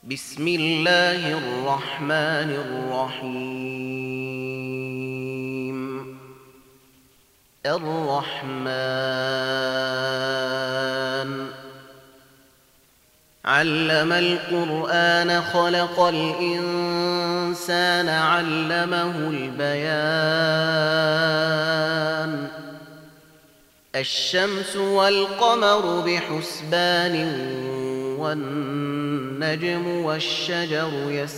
بسم الله الرحمن الرحيم. الرحمن علم القرآن خلق الإنسان علمه البيان. الشمس والقمر بحسبان والنجم والشجر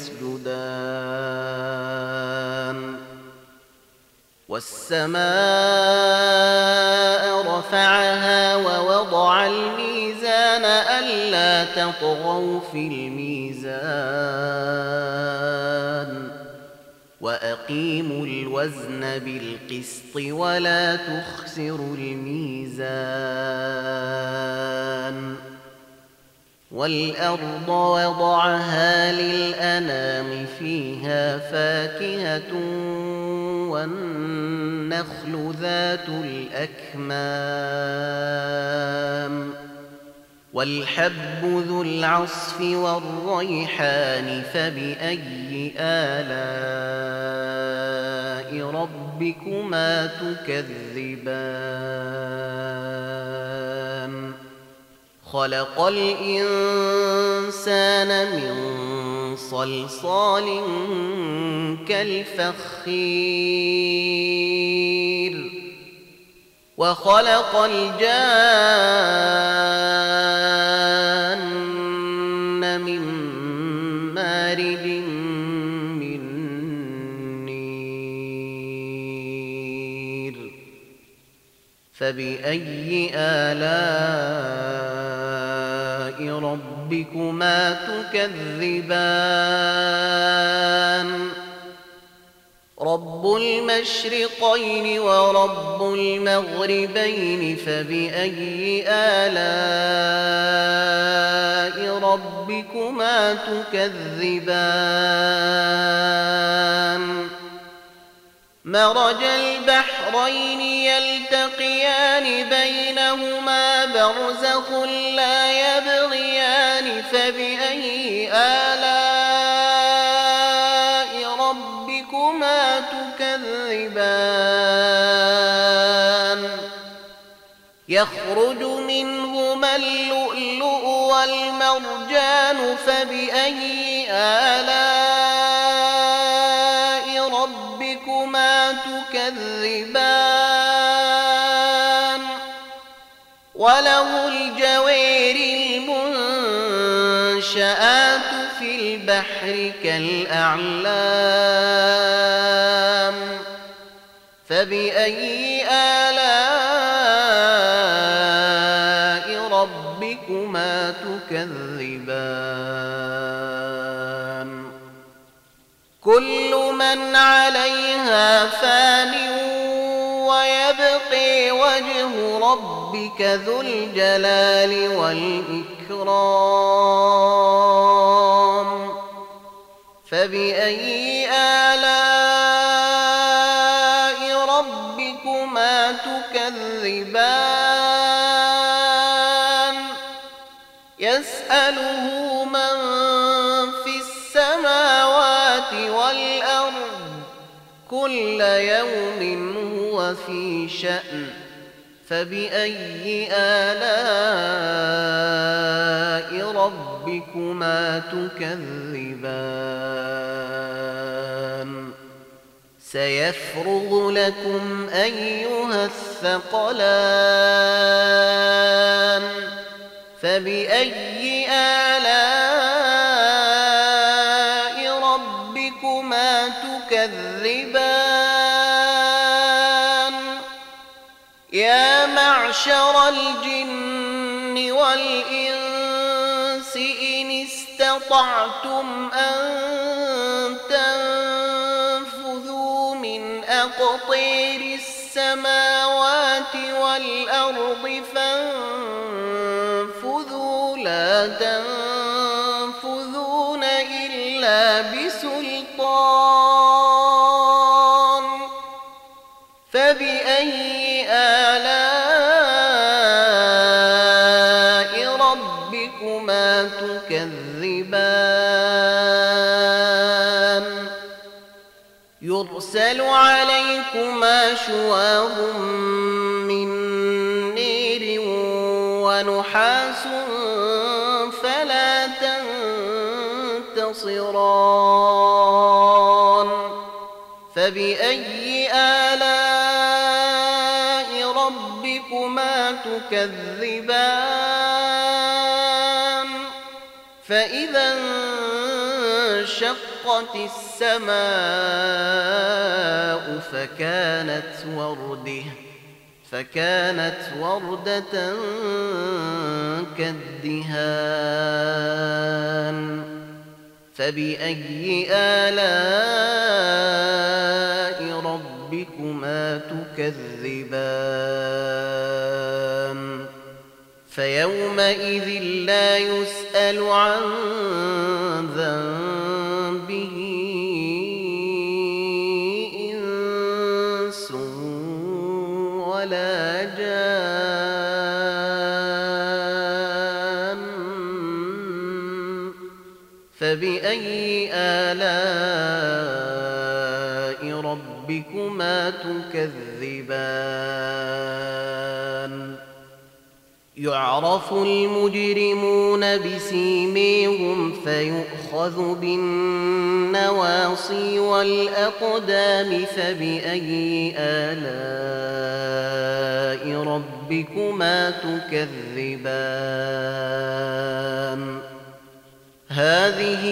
يسجدان. والسماء رفعها ووضع الميزان ألا تطغوا في الميزان وأقيموا الوزن بالقسط ولا تخسروا الميزان. والأرض وضعها للأنام فيها فاكهة والنخل ذات الأكمام والحب ذو العصف والريحان فبأي آلاء ربكما تكذبان. خلق الإنسان من صلصال كالفخير وخلق الجان من مارج من نير فبأي آلاء ربكما تكذبان. رب المشرقين ورب المغربين فبأي آلاء ربكما تكذبان. مرج البحرين يلتقيان بينهما برزخ لا يبغيان فبأي آلاء ربكما تكذبان. يخرج منهما اللؤلؤ والمرجان فبأي آلاء ربكما تكذبان. وله الجوار المنشآت في البحر كالأعلام فبأي آلاء ربكما تكذبان. كل من عليها فان ويبقي وجه ربك ذو الجلال والإكرام فبأي آلاء ربكما تكذبان. يسأله من في السماوات والأرض كل يوم هو في شأن فبأي آلاء ربكما تكذبان. سيفرغ لكم أيها الثقلان فبأي آلاء ربكما تكذبان. يا معشر الجن والإنس إن استطعتم أن تنفذوا من أقطير السماوات والأرض فانفذوا لا تنفذون إلا بسلطان فبأي آلاء ربكما تكذبان. تكذبان. تكذبان. تكذبان. تكذبان. تكذبان. تكذبان. تكذبان. تكذبان. تكذبان. تكذبان. تكذبان. تكذبان. تكذبان. تكذبان. تكذبان. تكذبان. تكذبان. تكذبان. فبأي آلاء ربكما تكذبان. يرسل عليكما شواظ من نير ونحاس فلا تنتصران فبأي آلاء ربكما تكذبان فإذا انشقت السماء فكانت وردة كالدهان فبأي آلاء ربكما تكذبان فيومئذ لا يسأل عن ذنبه إنس ولا جان فبأي آلاء ربكما تكذبان يعرف المجرمون بسيميهم فيؤخذ بالنواصي والأقدام فبأي آلاء ربكما تكذبان هذه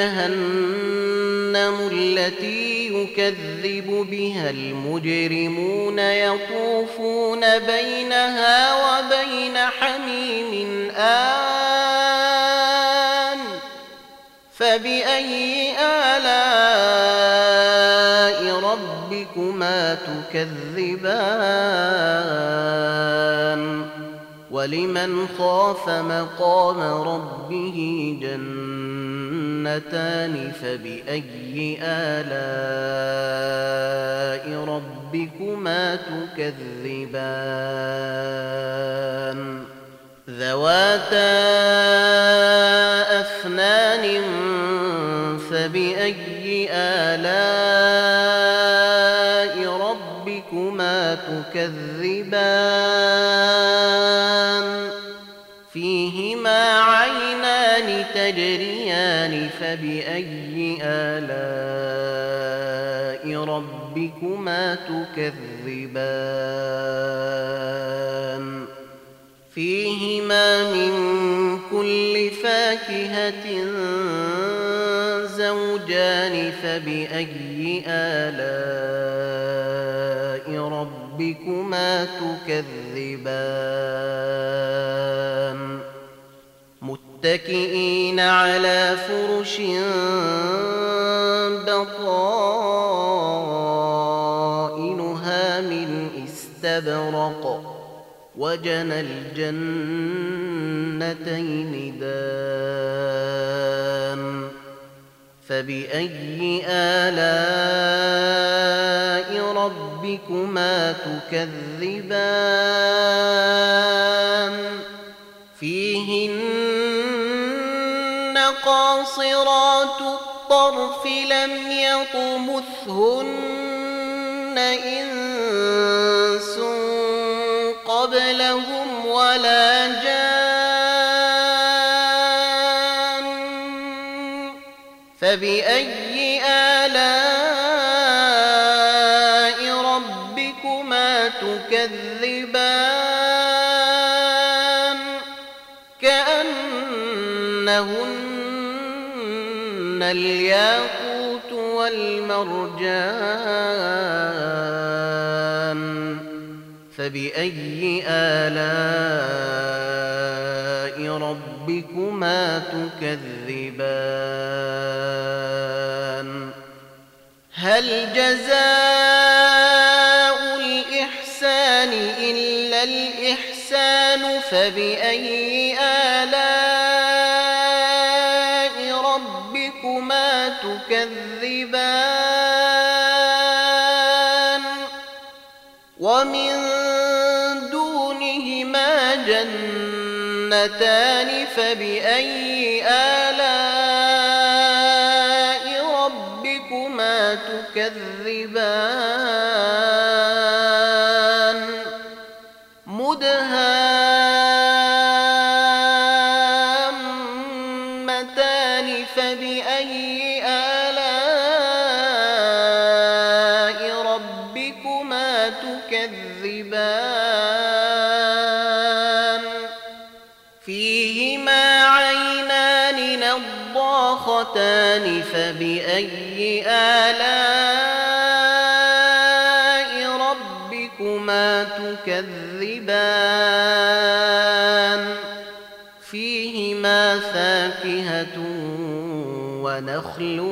جهنم التي يكذب بها المجرمون يطوفون بينها وبين حميم آن فبأي آلاء ربكما تكذبان ولمن خاف مقام ربه جنتان فبأي آلاء ربكما تكذبان ذواتا أفنان فبأي آلاء ربكما تكذبان فيهما عينان تجريان فبأي آلاء ربكما تكذبان فيهما من كل فاكهة زوجان فبأي آلاء ربكما تكذبان متكئين على فرش بطائنها من استبرق وجنى الجنتين دان فبأي آلاء ربكما تكذبان فيهن قاصرات الطرف لم يطمثهن إنس قبلهم ولا جان فبأي آلاء ربكما تكذبان كأنهن الياقوت والمرجان فبأي آلاء ربكما تكذبان هل جزاء الإحسان إلا الإحسان فبأي آلاء ربكما تكذبان ومن دونهما جنتان فبأي آلاء ربكما تكذبان تكذبان مدهامتان فبأي آلاء ربكما تكذبان فيهما عينان نضاختان فبأي آلاء ربكما تكذبان فيهما فاكهة ونخل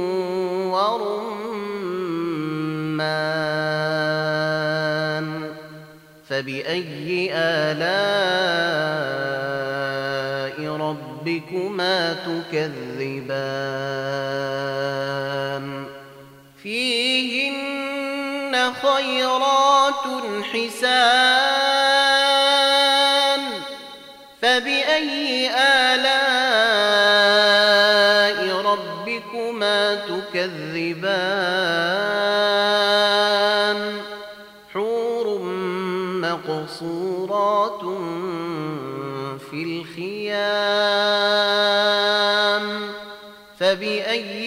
ورمان فبأي آلاء ربكما تكذبان فيهن خيرات حسان فبأي آلاء ربكما تكذبان حور مقصورات في الخيام فبأي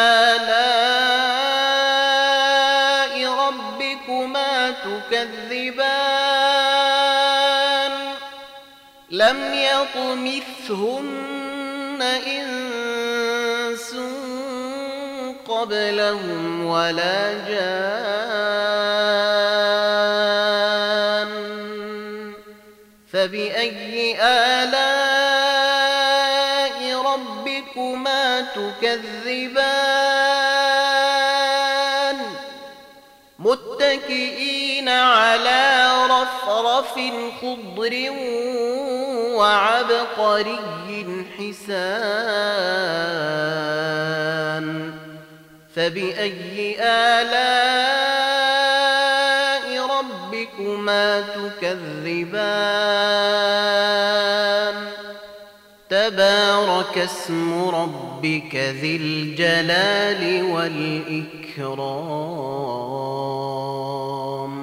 آلاء ربكما تكذبان لم يطمثهن إنس قبلهم ولا جان فبأي آلاء ربكما تكذبان متكئين على رفرف خضر وعبقري حسان فبأي آلاء ربكما تكذبان تبارك اسم ربك ذي الجلال والإكرام